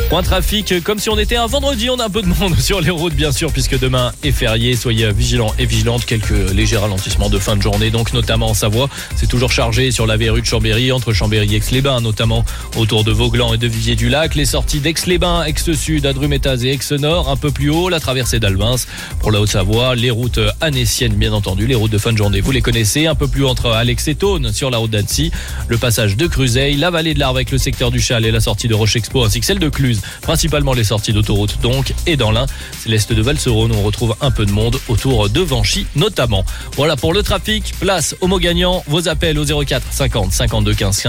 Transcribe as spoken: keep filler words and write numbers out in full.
Point trafic, comme si on était un vendredi, on a un peu de monde sur les routes bien sûr, puisque demain est férié. Soyez vigilants et vigilantes, quelques légers ralentissements de fin de journée, donc notamment en Savoie. C'est toujours chargé sur la verrue de Chambéry, entre Chambéry et Aix-les-Bains, notamment autour de Vauglan et de Viviers-du-Lac. Les sorties d'Aix-les-Bains, Aix-Sud, Adrumettaz et Aix-Nord, un peu plus haut, la traversée d'Albins. Pour la Haute-Savoie, les routes annéciennes bien entendu, les routes de fin de journée, vous les connaissez. Un peu plus haut entre Alex et Thônes sur la route d'Annecy, le passage de Cruzeil, la vallée de l'Arve avec le secteur du Châle et la sortie de Roche-Expo, ainsi que celle de Cluse. Principalement les sorties d'autoroute donc, et dans l'Ain, c'est l'est de Val-Seronne où on retrouve un peu de monde autour de Vanchy notamment. Voilà pour le trafic, place au mot gagnant, vos appels au zéro quatre cinquante cinquante-deux quinze